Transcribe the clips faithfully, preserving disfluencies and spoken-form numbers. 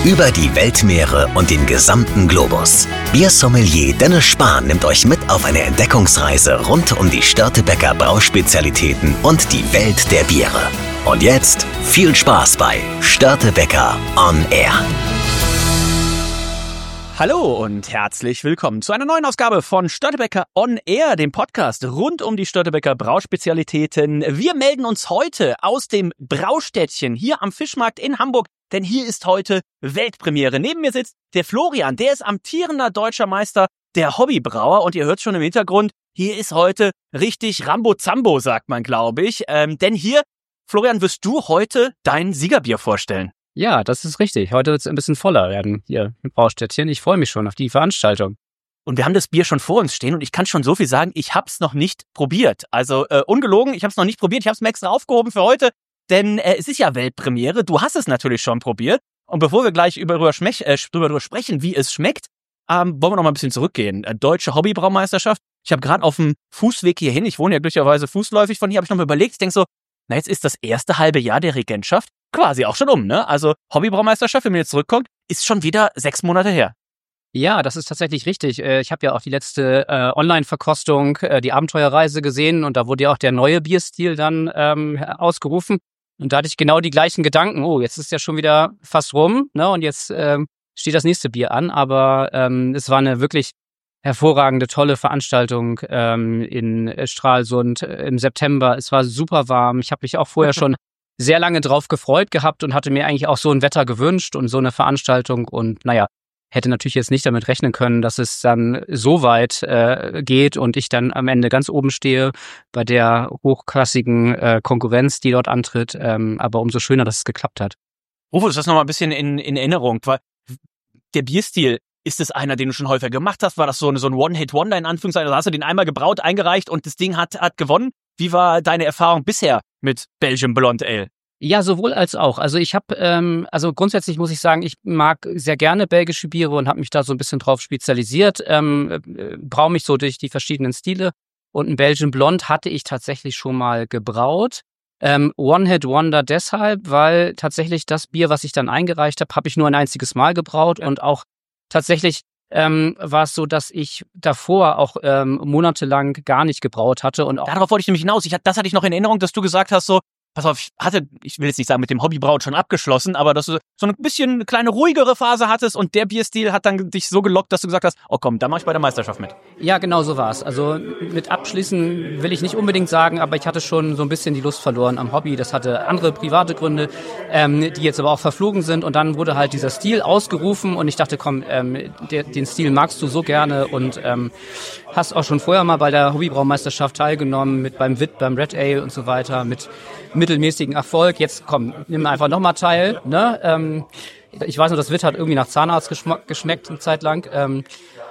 Über die Weltmeere und den gesamten Globus. Biersommelier Dennis Spahn nimmt euch mit auf eine Entdeckungsreise rund um die Störtebeker Brauspezialitäten und die Welt der Biere. Und jetzt viel Spaß bei Störtebeker On Air. Hallo und herzlich willkommen zu einer neuen Ausgabe von Störtebeker On Air, dem Podcast rund um die Störtebeker Brauspezialitäten. Wir melden uns heute aus dem Braustädtchen hier am Fischmarkt in Hamburg, denn hier ist heute Weltpremiere. Neben mir sitzt der Florian, der ist amtierender deutscher Meister der Hobbybrauer und ihr hört schon im Hintergrund, hier ist heute richtig Rambo-Zambo, sagt man, glaube ich. Ähm, denn hier, Florian, wirst du heute dein Siegerbier vorstellen. Ja, das ist richtig. Heute wird es ein bisschen voller werden hier im Braustädtchen. Ich freue mich schon auf die Veranstaltung. Und wir haben das Bier schon vor uns stehen und ich kann schon so viel sagen, ich habe es noch nicht probiert. Also äh, ungelogen, ich habe es noch nicht probiert, ich habe es mir extra aufgehoben für heute, denn äh, es ist ja Weltpremiere. Du hast es natürlich schon probiert. Und bevor wir gleich über, über, schmech, äh, drüber sprechen, wie es schmeckt, ähm, wollen wir noch mal ein bisschen zurückgehen. Äh, Deutsche Hobbybraumeisterschaft. Ich habe gerade auf dem Fußweg hierhin, ich wohne ja glücklicherweise fußläufig von hier, habe ich noch mal überlegt, ich denke so, na jetzt ist das erste halbe Jahr der Regentschaft quasi auch schon um, ne? Also Hobbybraumeisterschaft, wenn man jetzt zurückkommt, ist schon wieder sechs Monate her. Ja, das ist tatsächlich richtig. Ich habe ja auch die letzte äh, Online-Verkostung, äh, die Abenteuerreise gesehen und da wurde ja auch der neue Bierstil dann ähm, ausgerufen. Und da hatte ich genau die gleichen Gedanken. Oh, jetzt ist ja schon wieder fast rum, ne? Und jetzt ähm, steht das nächste Bier an. Aber ähm, es war eine wirklich hervorragende, tolle Veranstaltung ähm, in Stralsund im September. Es war super warm. Ich habe mich auch vorher schon sehr lange drauf gefreut gehabt und hatte mir eigentlich auch so ein Wetter gewünscht und so eine Veranstaltung. Und naja, hätte natürlich jetzt nicht damit rechnen können, dass es dann so weit äh, geht und ich dann am Ende ganz oben stehe bei der hochklassigen äh, Konkurrenz, die dort antritt. Ähm, aber umso schöner, dass es geklappt hat. Rufus, das noch mal ein bisschen in, in Erinnerung, weil der Bierstil, ist es einer, den du schon häufiger gemacht hast? War das so, eine, so ein One-Hit-Wonder in Anführungszeichen? Also hast du den einmal gebraut, eingereicht und das Ding hat, hat gewonnen? Wie war deine Erfahrung bisher mit Belgian Blonde Ale? Ja, sowohl als auch. Also ich habe, ähm, also grundsätzlich muss ich sagen, ich mag sehr gerne belgische Biere und habe mich da so ein bisschen drauf spezialisiert. Ähm, äh, brauche mich so durch die verschiedenen Stile. Und ein Belgian Blonde hatte ich tatsächlich schon mal gebraut. Ähm, One-Hit-Wonder deshalb, weil tatsächlich das Bier, was ich dann eingereicht habe, habe ich nur ein einziges Mal gebraut und auch tatsächlich ähm, war es so, dass ich davor auch ähm, monatelang gar nicht gebraut hatte. Und auch darauf wollte ich nämlich hinaus. Ich, das hatte ich noch in Erinnerung, dass du gesagt hast, so, pass auf, ich hatte, ich will jetzt nicht sagen, mit dem Hobbybraut schon abgeschlossen, aber dass du so ein bisschen eine kleine ruhigere Phase hattest und der Bierstil hat dann dich so gelockt, dass du gesagt hast, oh komm, da mach ich bei der Meisterschaft mit. Ja, genau so war es. Also mit abschließen will ich nicht unbedingt sagen, aber ich hatte schon so ein bisschen die Lust verloren am Hobby. Das hatte andere private Gründe, ähm, die jetzt aber auch verflogen sind und dann wurde halt dieser Stil ausgerufen und ich dachte, komm, ähm, der, den Stil magst du so gerne und ähm, hast auch schon vorher mal bei der Hobbybraumeisterschaft teilgenommen, mit beim Witt, beim Red Ale und so weiter, mit mittelmäßigen Erfolg. Jetzt komm, nimm einfach nochmal teil. Ne? Ähm, ich weiß nur, das Witt hat irgendwie nach Zahnarzt geschmack, geschmeckt eine Zeit lang. Ähm,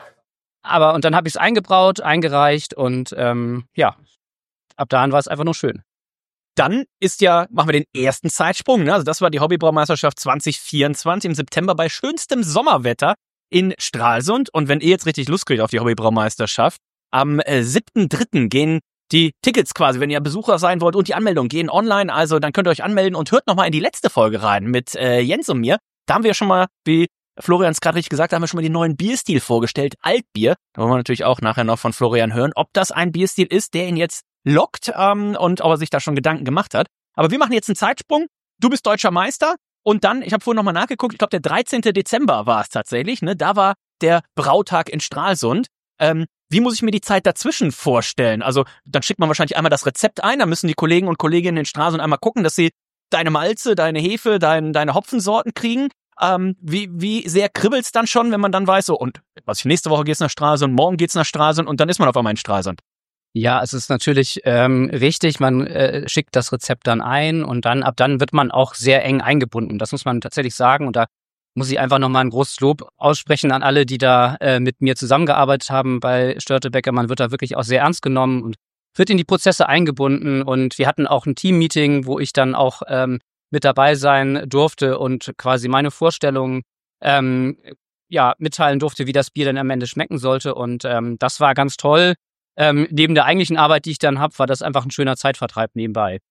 aber und dann habe ich es eingebraut, eingereicht und ähm, ja, ab dahin war es einfach nur schön. Dann ist ja, machen wir den ersten Zeitsprung. Ne? Also das war die Hobbybraumeisterschaft zwanzig vierundzwanzig im September bei schönstem Sommerwetter in Stralsund. Und wenn ihr jetzt richtig Lust kriegt auf die Hobbybraumeisterschaft, am äh, siebten dritten gehen die Tickets quasi, wenn ihr Besucher sein wollt und die Anmeldung gehen online, also dann könnt ihr euch anmelden und hört nochmal in die letzte Folge rein mit äh, Jens und mir. Da haben wir schon mal, wie Florian es gerade richtig gesagt hat, haben wir schon mal den neuen Bierstil vorgestellt, Altbier. Da wollen wir natürlich auch nachher noch von Florian hören, ob das ein Bierstil ist, der ihn jetzt lockt ähm, und ob er sich da schon Gedanken gemacht hat. Aber wir machen jetzt einen Zeitsprung. Du bist deutscher Meister und dann, ich habe vorhin nochmal nachgeguckt, ich glaube der dreizehnten Dezember war es tatsächlich, ne? Da war der Brautag in Stralsund. Ähm, Wie muss ich mir die Zeit dazwischen vorstellen? Also dann schickt man wahrscheinlich einmal das Rezept ein, dann müssen die Kollegen und Kolleginnen in Stralsund einmal gucken, dass sie deine Malze, deine Hefe, dein, deine Hopfensorten kriegen. Ähm, wie, wie sehr kribbelt's dann schon, wenn man dann weiß, so und was ich nächste Woche geht's nach Stralsund, morgen geht's nach Stralsund und dann ist man auf einmal in Stralsund. Ja, es ist natürlich ähm, richtig, man äh, schickt das Rezept dann ein und dann ab dann wird man auch sehr eng eingebunden. Das muss man tatsächlich sagen und da muss ich einfach nochmal ein großes Lob aussprechen an alle, die da äh, mit mir zusammengearbeitet haben bei Störtebeker. Man wird da wirklich auch sehr ernst genommen und wird in die Prozesse eingebunden. Und wir hatten auch ein Team-Meeting, wo ich dann auch ähm, mit dabei sein durfte und quasi meine Vorstellungen ähm, ja, mitteilen durfte, wie das Bier dann am Ende schmecken sollte. Und ähm, das war ganz toll. Ähm, neben der eigentlichen Arbeit, die ich dann habe, war das einfach ein schöner Zeitvertreib nebenbei.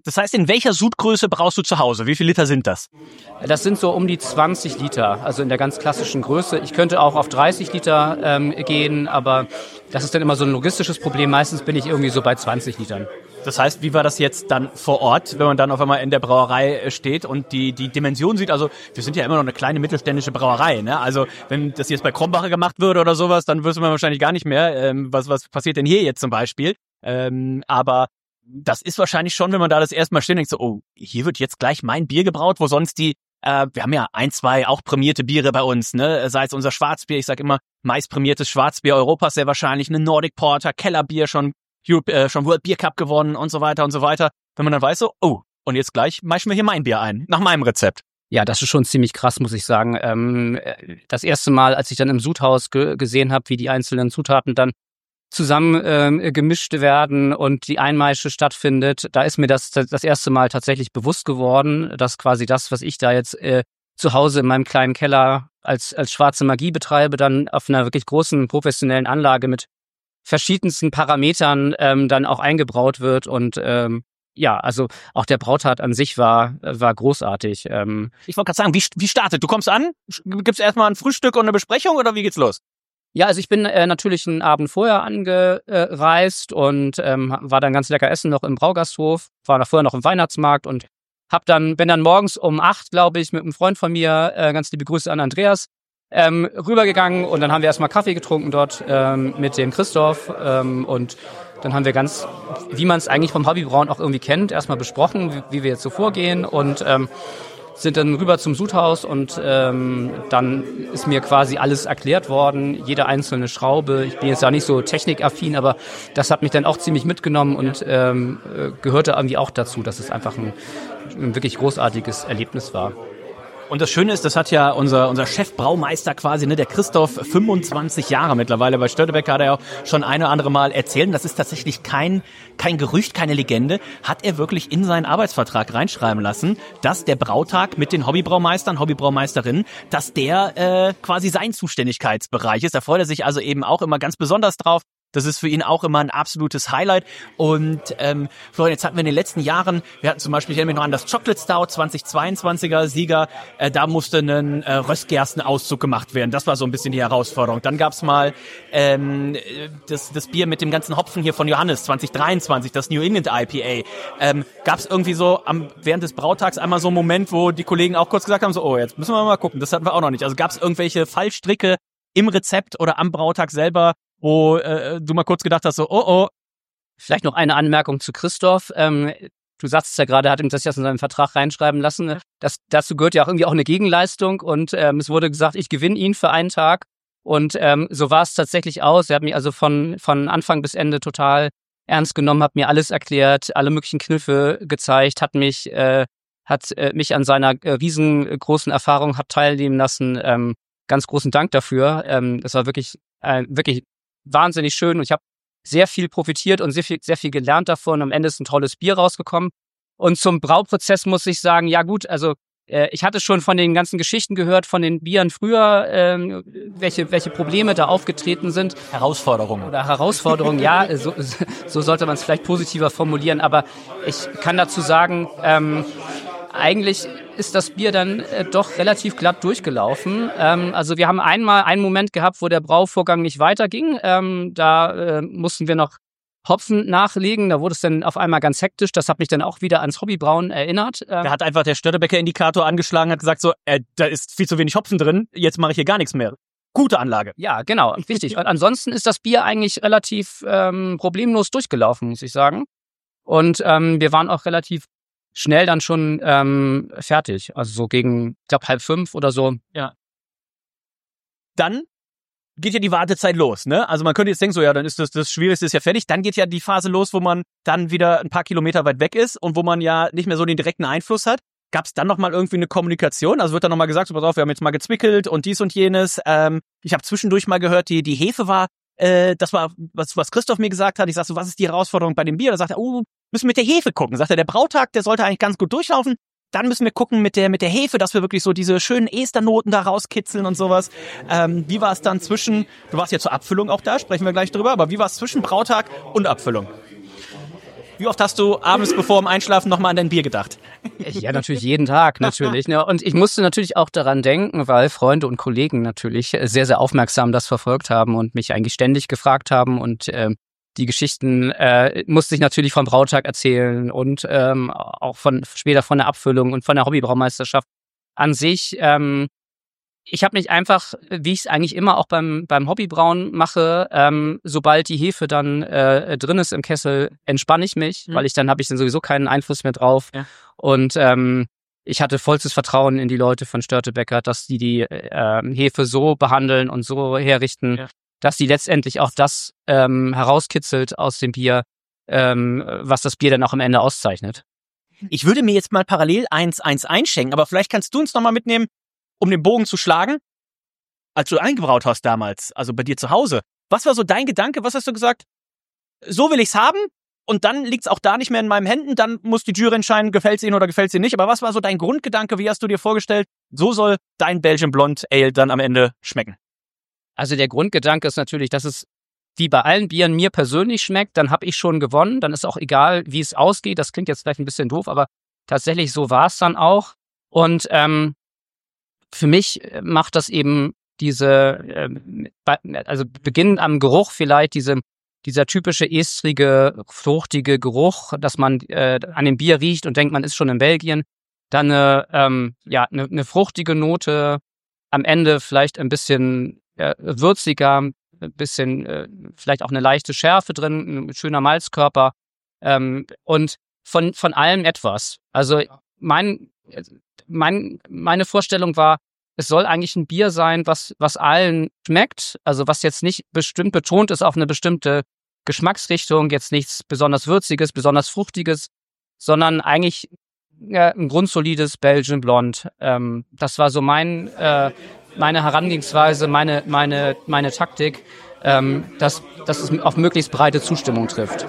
Das heißt, in welcher Sudgröße brauchst du zu Hause? Wie viele Liter sind das? Das sind so um die zwanzig Liter, also in der ganz klassischen Größe. Ich könnte auch auf dreißig Liter ähm, gehen, aber das ist dann immer so ein logistisches Problem. Meistens bin ich irgendwie so bei zwanzig Litern. Das heißt, wie war das jetzt dann vor Ort, wenn man dann auf einmal in der Brauerei steht und die die Dimension sieht? Also wir sind ja immer noch eine kleine mittelständische Brauerei, ne? Also wenn das jetzt bei Krombacher gemacht würde oder sowas, dann wüsste man wahrscheinlich gar nicht mehr, ähm, was was passiert denn hier jetzt zum Beispiel. Ähm, aber das ist wahrscheinlich schon, wenn man da das erste Mal steht und denkt so, oh, hier wird jetzt gleich mein Bier gebraut, wo sonst die, äh, wir haben ja ein, zwei auch prämierte Biere bei uns, ne? Sei es unser Schwarzbier, ich sag immer, meist prämiertes Schwarzbier Europas sehr wahrscheinlich, eine Nordic Porter, Kellerbier schon, Europe, äh, schon World Beer Cup gewonnen und so weiter und so weiter. Wenn man dann weiß so, oh, und jetzt gleich mischen wir hier mein Bier ein, nach meinem Rezept. Ja, das ist schon ziemlich krass, muss ich sagen. Ähm, das erste Mal, als ich dann im Sudhaus ge- gesehen habe, wie die einzelnen Zutaten dann zusammen ähm, gemischt werden und die Einmaische stattfindet, da ist mir das das erste Mal tatsächlich bewusst geworden, dass quasi das, was ich da jetzt äh, zu Hause in meinem kleinen Keller als als schwarze Magie betreibe, dann auf einer wirklich großen professionellen Anlage mit verschiedensten Parametern ähm, dann auch eingebraut wird. Und ähm, ja, also auch der Brautart an sich war war großartig. Ähm, ich wollte gerade sagen, wie wie startet? Du kommst an, gibt's erstmal ein Frühstück und eine Besprechung oder wie geht's los? Ja, also ich bin äh, natürlich einen Abend vorher angereist und ähm, war dann ganz lecker essen noch im Braugasthof, war da vorher noch im Weihnachtsmarkt und hab dann bin dann morgens um acht, glaube ich, mit einem Freund von mir, äh, ganz liebe Grüße an Andreas, ähm, rübergegangen und dann haben wir erstmal Kaffee getrunken dort ähm, mit dem Christoph ähm, und dann haben wir ganz, wie man es eigentlich vom Hobbybrauen auch irgendwie kennt, erstmal besprochen, wie, wie wir jetzt so vorgehen und ähm, sind dann rüber zum Sudhaus und ähm, dann ist mir quasi alles erklärt worden, jede einzelne Schraube. Ich bin jetzt ja nicht so technikaffin, aber das hat mich dann auch ziemlich mitgenommen und ähm, gehörte irgendwie auch dazu, dass es einfach ein, ein wirklich großartiges Erlebnis war. Und das Schöne ist, das hat ja unser unser Chefbraumeister quasi, ne, der Christoph, fünfundzwanzig Jahre mittlerweile bei Störtebeker, hat er ja auch schon eine oder andere Mal erzählt. Und das ist tatsächlich kein kein Gerücht, keine Legende. Hat er wirklich in seinen Arbeitsvertrag reinschreiben lassen, dass der Brautag mit den Hobbybraumeistern, Hobbybraumeisterinnen, dass der äh, quasi sein Zuständigkeitsbereich ist. Da freut er sich also eben auch immer ganz besonders drauf. Das ist für ihn auch immer ein absolutes Highlight. Und ähm, Florian, jetzt hatten wir in den letzten Jahren, wir hatten zum Beispiel, ich erinnere mich noch an das Chocolate Stout zweitausendzweiundzwanziger Sieger, äh, da musste ein äh, Röstgerstenauszug gemacht werden. Das war so ein bisschen die Herausforderung. Dann gab's mal ähm, das, das Bier mit dem ganzen Hopfen hier von Johannes zweitausenddreiundzwanzig, das New England I P A. Ähm, gab's irgendwie so am während des Brautags einmal so einen Moment, wo die Kollegen auch kurz gesagt haben, so, oh, jetzt müssen wir mal gucken, das hatten wir auch noch nicht. Also gab's irgendwelche Fallstricke im Rezept oder am Brautag selber, wo äh, du mal kurz gedacht hast, so, oh, oh. Vielleicht noch eine Anmerkung zu Christoph. Ähm, du sagst es ja gerade, er hat ihm das ja in seinen Vertrag reinschreiben lassen. Das, dazu gehört ja auch irgendwie auch eine Gegenleistung und ähm, es wurde gesagt, ich gewinne ihn für einen Tag. Und ähm, so war es tatsächlich aus. Er hat mich also von von Anfang bis Ende total ernst genommen, hat mir alles erklärt, alle möglichen Kniffe gezeigt, hat mich äh, hat äh, mich an seiner äh, riesengroßen Erfahrung hat teilnehmen lassen. Ähm, ganz großen Dank dafür. Ähm, das war wirklich äh, wirklich wahnsinnig schön und ich habe sehr viel profitiert und sehr viel, sehr viel gelernt davon. Am Ende ist ein tolles Bier rausgekommen. Und zum Brauprozess muss ich sagen, ja gut, also äh, ich hatte schon von den ganzen Geschichten gehört, von den Bieren früher, äh, welche welche Probleme da aufgetreten sind. Herausforderungen. Oder Herausforderungen, ja, so, so sollte man es vielleicht positiver formulieren. Aber ich kann dazu sagen, ähm, eigentlich ist das Bier dann äh, doch relativ glatt durchgelaufen. Ähm, also wir haben einmal einen Moment gehabt, wo der Brauvorgang nicht weiterging. Ähm, da äh, mussten wir noch Hopfen nachlegen. Da wurde es dann auf einmal ganz hektisch. Das hat mich dann auch wieder ans Hobbybrauen erinnert. Ähm, da hat einfach der Störtebeker-Indikator angeschlagen, hat gesagt so, äh, da ist viel zu wenig Hopfen drin, jetzt mache ich hier gar nichts mehr. Gute Anlage. Ja, genau, richtig. Und ansonsten ist das Bier eigentlich relativ ähm, problemlos durchgelaufen, muss ich sagen. Und ähm, wir waren auch relativ schnell dann schon ähm, fertig. Also so gegen, ich glaube, halb fünf oder so. Ja. Dann geht ja die Wartezeit los, ne? Also man könnte jetzt denken, so ja, dann ist das das Schwierigste ist ja fertig. Dann geht ja die Phase los, wo man dann wieder ein paar Kilometer weit weg ist und wo man ja nicht mehr so den direkten Einfluss hat. Gab es dann nochmal irgendwie eine Kommunikation? Also wird dann nochmal gesagt, so pass auf, wir haben jetzt mal gezwickelt und dies und jenes. Ähm, ich habe zwischendurch mal gehört, die die Hefe war, äh, das war, was was Christoph mir gesagt hat. Ich sag so, was ist die Herausforderung bei dem Bier? Da sagt er, oh, müssen wir mit der Hefe gucken. Sagt er, der Brautag, der sollte eigentlich ganz gut durchlaufen. Dann müssen wir gucken mit der mit der Hefe, dass wir wirklich so diese schönen Esternoten da rauskitzeln und sowas. Ähm, wie war es dann zwischen, du warst ja zur Abfüllung auch da, sprechen wir gleich drüber, aber wie war es zwischen Brautag und Abfüllung? Wie oft hast du abends bevor dem Einschlafen nochmal an dein Bier gedacht? Ja, natürlich jeden Tag, natürlich. Ne? Und ich musste natürlich auch daran denken, weil Freunde und Kollegen natürlich sehr, sehr aufmerksam das verfolgt haben und mich eigentlich ständig gefragt haben. Und ähm, die Geschichten äh, musste ich natürlich vom Brautag erzählen und ähm, auch von später von der Abfüllung und von der Hobbybraumeisterschaft an sich. Ähm, Ich habe mich einfach, wie ich es eigentlich immer auch beim beim Hobbybrauen mache, ähm, sobald die Hefe dann äh, drin ist im Kessel, entspanne ich mich, mhm. weil ich dann habe ich dann sowieso keinen Einfluss mehr drauf. Ja. Und ähm, ich hatte vollstes Vertrauen in die Leute von Störtebeker, dass die die äh, Hefe so behandeln und so herrichten, ja. dass die letztendlich auch das ähm, herauskitzelt aus dem Bier, ähm, was das Bier dann auch am Ende auszeichnet. Ich würde mir jetzt mal parallel eins eins einschenken, aber vielleicht kannst du uns nochmal mitnehmen, um den Bogen zu schlagen, als du eingebraut hast damals, also bei dir zu Hause. Was war so dein Gedanke? Was hast du gesagt? So will ich's haben und dann liegt's auch da nicht mehr in meinen Händen, dann muss die Jury entscheiden, gefällt's ihnen oder gefällt's ihnen nicht. Aber was war so dein Grundgedanke? Wie hast du dir vorgestellt, so soll dein Belgian Blonde Ale dann am Ende schmecken? Also der Grundgedanke ist natürlich, dass es wie bei allen Bieren mir persönlich schmeckt, dann habe ich schon gewonnen. Dann ist auch egal, wie es ausgeht. Das klingt jetzt vielleicht ein bisschen doof, aber tatsächlich so war es dann auch. Und ähm, für mich macht das eben diese, also beginnend am Geruch vielleicht, diese, dieser typische estrige, fruchtige Geruch, dass man äh, an dem Bier riecht und denkt, man ist schon in Belgien. Dann eine, ähm, ja, eine, eine fruchtige Note, am Ende vielleicht ein bisschen äh, würziger, ein bisschen äh, vielleicht auch eine leichte Schärfe drin, ein schöner Malzkörper ähm, und von, von allem etwas. Also mein Mein, meine Vorstellung war, es soll eigentlich ein Bier sein, was, was allen schmeckt, also was jetzt nicht bestimmt betont ist auf eine bestimmte Geschmacksrichtung, jetzt nichts besonders Würziges, besonders Fruchtiges, sondern eigentlich ja, ein grundsolides Belgian Blonde. Ähm, das war so mein, äh, meine Herangehensweise, meine, meine, meine Taktik, ähm, dass, dass es auf möglichst breite Zustimmung trifft.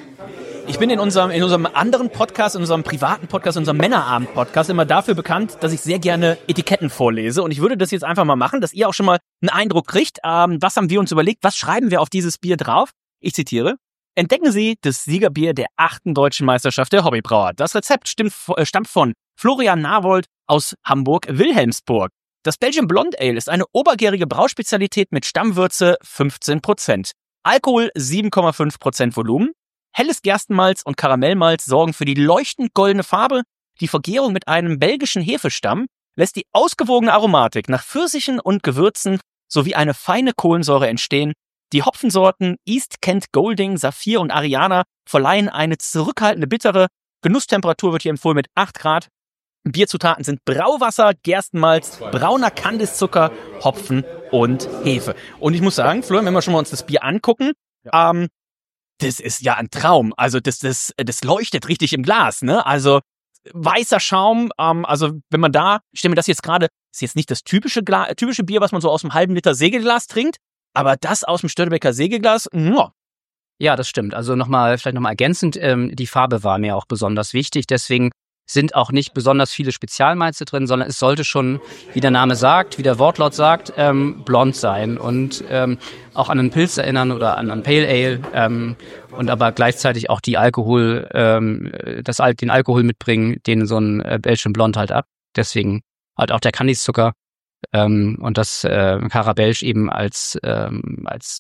Ich bin in unserem, in unserem anderen Podcast, in unserem privaten Podcast, in unserem Männerabend-Podcast immer dafür bekannt, dass ich sehr gerne Etiketten vorlese. Und ich würde das jetzt einfach mal machen, dass ihr auch schon mal einen Eindruck kriegt. Ähm, was haben wir uns überlegt? Was schreiben wir auf dieses Bier drauf? Ich zitiere. Entdecken Sie das Siegerbier der achten deutschen Meisterschaft der Hobbybrauer. Das Rezept stimmt, äh, stammt von Florian Nawold aus Hamburg-Wilhelmsburg. Das Belgian Blonde Ale ist eine obergärige Brauspezialität mit Stammwürze fünfzehn Prozent. Alkohol sieben Komma fünf Prozent Volumen. Helles Gerstenmalz und Karamellmalz sorgen für die leuchtend goldene Farbe. Die Vergärung mit einem belgischen Hefestamm lässt die ausgewogene Aromatik nach Pfirsichen und Gewürzen sowie eine feine Kohlensäure entstehen. Die Hopfensorten East Kent Golding, Saphir und Ariana verleihen eine zurückhaltende bittere. Genusstemperatur wird hier empfohlen mit acht Grad. Bierzutaten sind Brauwasser, Gerstenmalz, brauner Kandiszucker, Hopfen und Hefe. Und ich muss sagen, Florian, wenn wir schon mal uns das Bier angucken, ja. ähm, das ist ja ein Traum. Also das, das, das leuchtet richtig im Glas, ne? Also weißer Schaum, ähm, also wenn man da, ich stelle mir das jetzt gerade, ist jetzt nicht das typische, Gla- typische Bier, was man so aus einem halben Liter Segelglas trinkt, aber das aus dem Störtebeker Segelglas, ja. Ja, das stimmt. Also nochmal, vielleicht nochmal ergänzend, ähm, die Farbe war mir auch besonders wichtig, deswegen sind auch nicht besonders viele Spezialmalze drin, sondern es sollte schon, wie der Name sagt, wie der Wortlaut sagt, ähm, blond sein und ähm, auch an einen Pilz erinnern oder an einen Pale Ale ähm, und aber gleichzeitig auch die Alkohol, ähm, das Al- den Alkohol mitbringen, den so ein äh, Belgian Blonde halt ab. Deswegen halt auch der Kandiszucker ähm, und das äh, Carabelge eben als ähm, als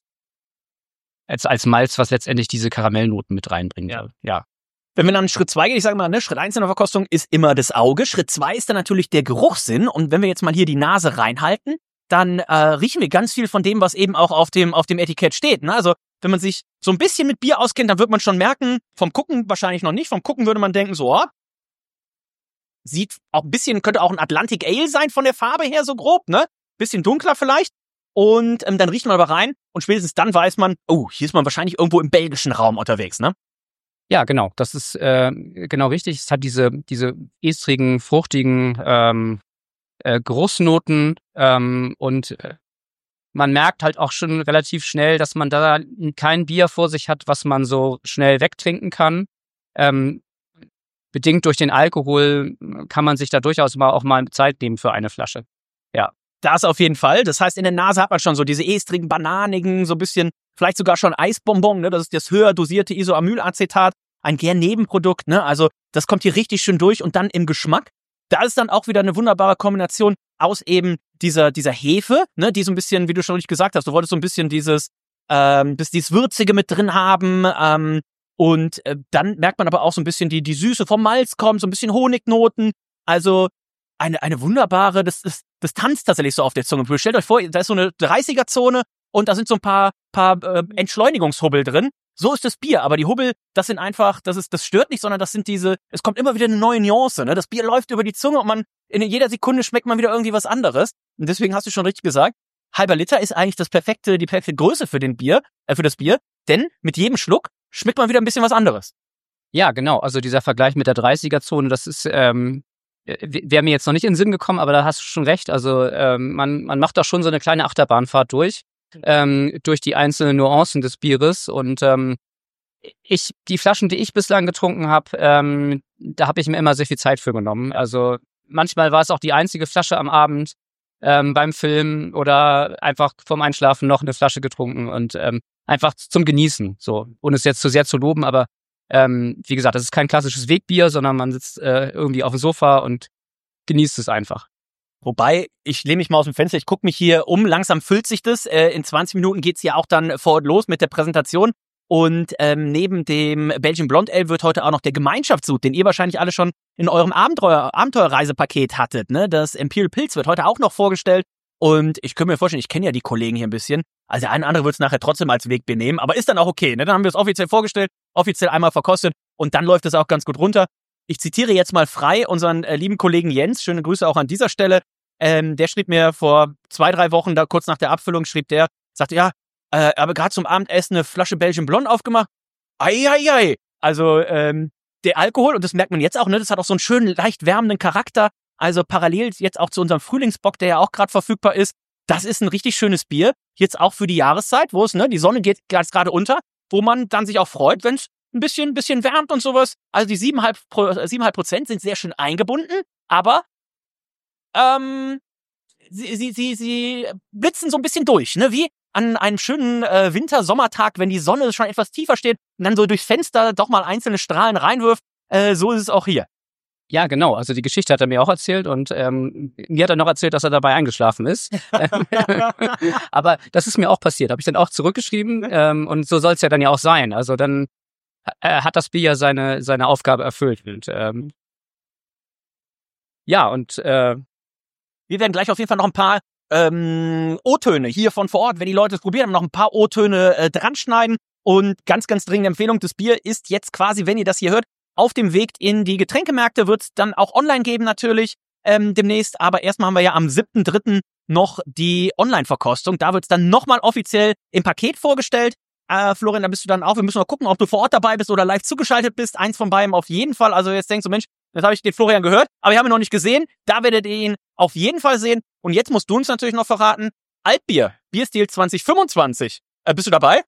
als als Malz, was letztendlich diese Karamellnoten mit reinbringt. Ja. ja. Wenn wir dann Schritt zwei gehen, ich sage mal, ne, Schritt eins in der Verkostung ist immer das Auge. Schritt zwei ist dann natürlich der Geruchssinn. Und wenn wir jetzt mal hier die Nase reinhalten, dann äh, riechen wir ganz viel von dem, was eben auch auf dem auf dem Etikett steht. Ne? Also wenn man sich so ein bisschen mit Bier auskennt, dann wird man schon merken, vom Gucken wahrscheinlich noch nicht, vom Gucken würde man denken, so, oh, sieht auch ein bisschen, könnte auch ein Atlantic Ale sein von der Farbe her, so grob, ne? Bisschen dunkler vielleicht. Und ähm, dann riecht man aber rein und spätestens dann weiß man, oh, hier ist man wahrscheinlich irgendwo im belgischen Raum unterwegs, ne? Ja, genau. Das ist äh, genau richtig. Es hat diese diese estrigen, fruchtigen ähm, äh, Geruchsnoten ähm, und äh, man merkt halt auch schon relativ schnell, dass man da kein Bier vor sich hat, was man so schnell wegtrinken kann. Ähm, bedingt durch den Alkohol kann man sich da durchaus mal auch mal Zeit nehmen für eine Flasche. Ja. Das auf jeden Fall. Das heißt, in der Nase hat man schon so diese estrigen, bananigen, so ein bisschen, vielleicht sogar schon Eisbonbon, ne? Das ist das höher dosierte Isoamylacetat. ein gern Nebenprodukt, ne? Also das kommt hier richtig schön durch und dann im Geschmack. Da ist dann auch wieder eine wunderbare Kombination aus eben dieser dieser Hefe, ne, die so ein bisschen, wie du schon richtig gesagt hast, du wolltest so ein bisschen dieses ähm, das, dieses Würzige mit drin haben ähm, und äh, dann merkt man aber auch so ein bisschen die die Süße vom Malz kommt, so ein bisschen Honignoten, also eine eine wunderbare, das ist das tanzt tatsächlich so auf der Zunge. Stellt euch vor, da ist so eine dreißiger-Zone und da sind so ein paar paar äh, Entschleunigungshubbel drin. So ist das Bier, aber die Hubbel, das sind einfach, das ist, das stört nicht, sondern das sind diese, es kommt immer wieder eine neue Nuance, ne? Das Bier läuft über die Zunge und man, in jeder Sekunde schmeckt man wieder irgendwie was anderes. Und deswegen hast du schon richtig gesagt, halber Liter ist eigentlich das perfekte, die perfekte Größe für den Bier, äh, für das Bier, denn mit jedem Schluck schmeckt man wieder ein bisschen was anderes. Ja, genau. Also dieser Vergleich mit der dreißiger-Zone, das ist, ähm, wäre mir jetzt noch nicht in den Sinn gekommen, aber da hast du schon recht. Also ähm, man, man macht da schon so eine kleine Achterbahnfahrt durch. Ähm, durch die einzelnen Nuancen des Bieres und ähm, ich die Flaschen, die ich bislang getrunken habe, ähm, da habe ich mir immer sehr viel Zeit für genommen. Also manchmal war es auch die einzige Flasche am Abend ähm, beim Film oder einfach vorm Einschlafen noch eine Flasche getrunken und ähm, einfach zum Genießen, so, ohne es jetzt zu sehr zu loben, aber ähm, wie gesagt, das ist kein klassisches Wegbier, sondern man sitzt äh, irgendwie auf dem Sofa und genießt es einfach. Wobei, ich lehne mich mal aus dem Fenster, ich gucke mich hier um, langsam füllt sich das. Äh, in zwanzig Minuten geht's ja auch dann vor Ort los mit der Präsentation. Und ähm, neben dem Belgian Blonde Ale wird heute auch noch der Gemeinschaftssud, den ihr wahrscheinlich alle schon in eurem Abenteuer Abenteuerreisepaket hattet. Ne? Das Imperial Pils wird heute auch noch vorgestellt. Und ich könnte mir vorstellen, ich kenne ja die Kollegen hier ein bisschen. Also der eine oder andere wird es nachher trotzdem als Wegbier nehmen, aber ist dann auch okay. Ne? Dann haben wir es offiziell vorgestellt, offiziell einmal verkostet und dann läuft es auch ganz gut runter. Ich zitiere jetzt mal frei unseren äh, lieben Kollegen Jens. Schöne Grüße auch an dieser Stelle. Ähm, der schrieb mir vor zwei, drei Wochen, da kurz nach der Abfüllung, schrieb der, sagte, ja, äh, aber gerade zum Abendessen eine Flasche Belgian Blonde aufgemacht. Ei, ei, ei. Also ähm, der Alkohol, und das merkt man jetzt auch, ne, das hat auch so einen schönen, leicht wärmenden Charakter. Also parallel jetzt auch zu unserem Frühlingsbock, der ja auch gerade verfügbar ist. Das ist ein richtig schönes Bier. Jetzt auch für die Jahreszeit, wo es, ne, die Sonne geht gerade unter, wo man dann sich auch freut, wenn es ein bisschen, bisschen wärmt und sowas. Also die sieben Komma fünf Prozent sind sehr schön eingebunden, aber ähm, sie, sie, sie, sie blitzen so ein bisschen durch, ne, wie an einem schönen äh, Winter-Sommertag, wenn die Sonne schon etwas tiefer steht und dann so durchs Fenster doch mal einzelne Strahlen reinwirft. Äh, so ist es auch hier. Ja, genau. Also die Geschichte hat er mir auch erzählt und ähm, mir hat er noch erzählt, dass er dabei eingeschlafen ist. Aber das ist mir auch passiert. Habe ich dann auch zurückgeschrieben ähm, und so soll es ja dann ja auch sein. Also dann äh, hat das Bier ja seine seine Aufgabe erfüllt. Und, ähm, ja, und äh, wir werden gleich auf jeden Fall noch ein paar ähm, O-Töne hier von vor Ort, wenn die Leute es probieren, noch ein paar O-Töne äh, dran schneiden. Und ganz, ganz dringende Empfehlung, das Bier ist jetzt quasi, wenn ihr das hier hört, auf dem Weg in die Getränkemärkte, wird es dann auch online geben natürlich ähm, demnächst. Aber erstmal haben wir ja am siebten dritten noch die Online-Verkostung. Da wird es dann nochmal offiziell im Paket vorgestellt. Äh, Florian, da bist du dann auch. Wir müssen mal gucken, ob du vor Ort dabei bist oder live zugeschaltet bist. Eins von beiden auf jeden Fall. Also jetzt denkst du, Mensch, jetzt habe ich den Florian gehört, aber ich habe ihn noch nicht gesehen. Da werdet ihr ihn auf jeden Fall sehen. Und jetzt musst du uns natürlich noch verraten, Altbier, Bierstil zwanzig fünfundzwanzig. Äh, bist du dabei?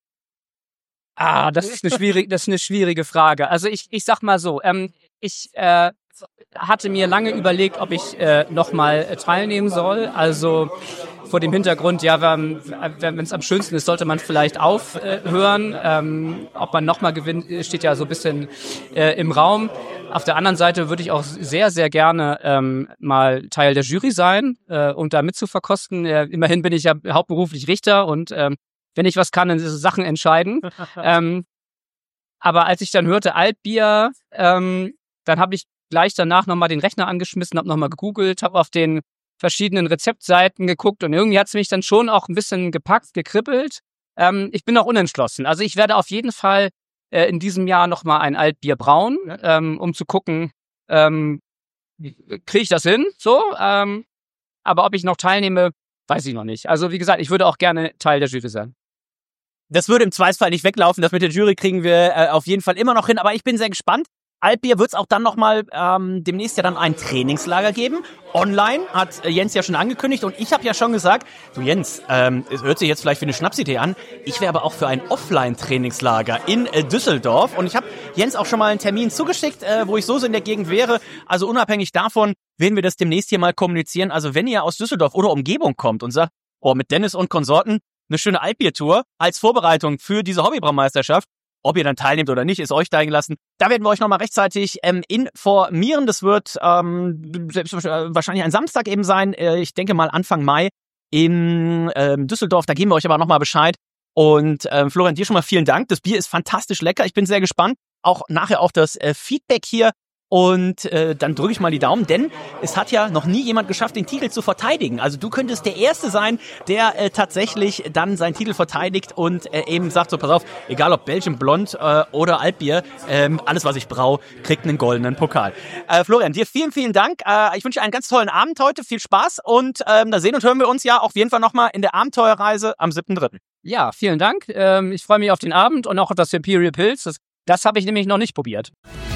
Ah, das ist eine schwierige, das ist eine schwierige Frage. Also ich, ich sag mal so, ähm, ich äh, hatte mir lange überlegt, ob ich äh, nochmal teilnehmen soll. Also vor dem Hintergrund, ja, wenn es am schönsten ist, sollte man vielleicht aufhören. Ähm, ob man nochmal gewinnt, steht ja so ein bisschen äh, im Raum. Auf der anderen Seite würde ich auch sehr, sehr gerne ähm, mal Teil der Jury sein äh, und da mitzuverkosten. Äh, immerhin bin ich ja hauptberuflich Richter und ähm, wenn ich was kann, dann ist es Sachen entscheiden. ähm, aber als ich dann hörte Altbier, ähm, dann habe ich gleich danach nochmal den Rechner angeschmissen, habe nochmal gegoogelt, habe auf den verschiedenen Rezeptseiten geguckt und irgendwie hat es mich dann schon auch ein bisschen gepackt, gekribbelt. Ähm, ich bin auch unentschlossen. Also ich werde auf jeden Fall äh, in diesem Jahr nochmal ein Altbier brauen, ähm, um zu gucken, ähm, kriege ich das hin? So, ähm, aber ob ich noch teilnehme, weiß ich noch nicht. Also wie gesagt, ich würde auch gerne Teil der Jury sein. Das würde im Zweifelsfall nicht weglaufen. Das mit der Jury kriegen wir äh, auf jeden Fall immer noch hin. Aber ich bin sehr gespannt. Altbier wird es auch dann nochmal ähm, demnächst ja dann ein Trainingslager geben. Online hat äh, Jens ja schon angekündigt. Und ich habe ja schon gesagt, du Jens, ähm, es hört sich jetzt vielleicht wie eine Schnapsidee an. Ich wäre aber auch für ein Offline-Trainingslager in äh, Düsseldorf. Und ich habe Jens auch schon mal einen Termin zugeschickt, äh, wo ich so in der Gegend wäre. Also unabhängig davon werden wir das demnächst hier mal kommunizieren. Also wenn ihr aus Düsseldorf oder Umgebung kommt und sagt, oh, mit Dennis und Konsorten eine schöne Altbiertour als Vorbereitung für diese Hobbybraumeisterschaft, Ob ihr dann teilnehmt oder nicht, ist euch da gelassen. Da werden wir euch nochmal rechtzeitig ähm, informieren. Das wird ähm, selbst wahrscheinlich ein Samstag eben sein. Äh, ich denke mal Anfang Mai in ähm, Düsseldorf. Da geben wir euch aber nochmal Bescheid. Und ähm, Florian, dir schon mal vielen Dank. Das Bier ist fantastisch lecker. Ich bin sehr gespannt. Auch nachher auch das äh, Feedback hier. Und äh, dann drücke ich mal die Daumen, denn es hat ja noch nie jemand geschafft, den Titel zu verteidigen. Also du könntest der Erste sein, der äh, tatsächlich dann seinen Titel verteidigt und äh, eben sagt so, pass auf, egal ob Belgian Blond äh, oder Altbier, ähm, alles was ich brauche, kriegt einen goldenen Pokal. Äh, Florian, dir vielen, vielen Dank. Äh, ich wünsche dir einen ganz tollen Abend heute, viel Spaß und ähm, da sehen und hören wir uns ja auf jeden Fall nochmal in der Abenteuerreise am siebten dritten Ja, vielen Dank. Ähm, ich freue mich auf den Abend und auch auf das Imperial Pils. Das, das habe ich nämlich noch nicht probiert.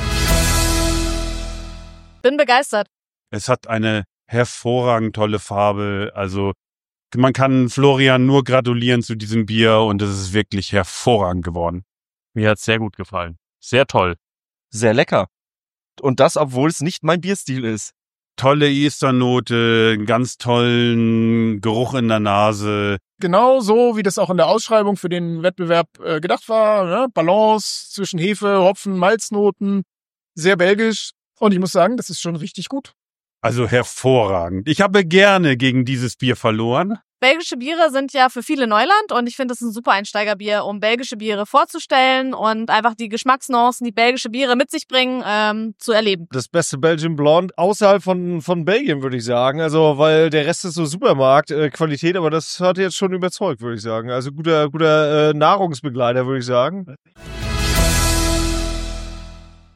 Bin begeistert. Es hat eine hervorragend tolle Farbe. Also man kann Florian nur gratulieren zu diesem Bier und es ist wirklich hervorragend geworden. Mir hat es sehr gut gefallen. Sehr toll. Sehr lecker. Und das, obwohl es nicht mein Bierstil ist. Tolle Esternote, einen ganz tollen Geruch in der Nase. Genau so, wie das auch in der Ausschreibung für den Wettbewerb äh, gedacht war. Ne? Balance zwischen Hefe, Hopfen, Malznoten. Sehr belgisch. Und ich muss sagen, das ist schon richtig gut. Also hervorragend. Ich habe gerne gegen dieses Bier verloren. Belgische Biere sind ja für viele Neuland und ich finde, das ist ein super Einsteigerbier, um belgische Biere vorzustellen und einfach die Geschmacksnuancen, die belgische Biere mit sich bringen, ähm, zu erleben. Das beste Belgian Blonde außerhalb von, von Belgien, würde ich sagen. Also, weil der Rest ist so Supermarkt-Qualität, äh, aber das hat jetzt schon überzeugt, würde ich sagen. Also guter, guter äh, Nahrungsbegleiter, würde ich sagen.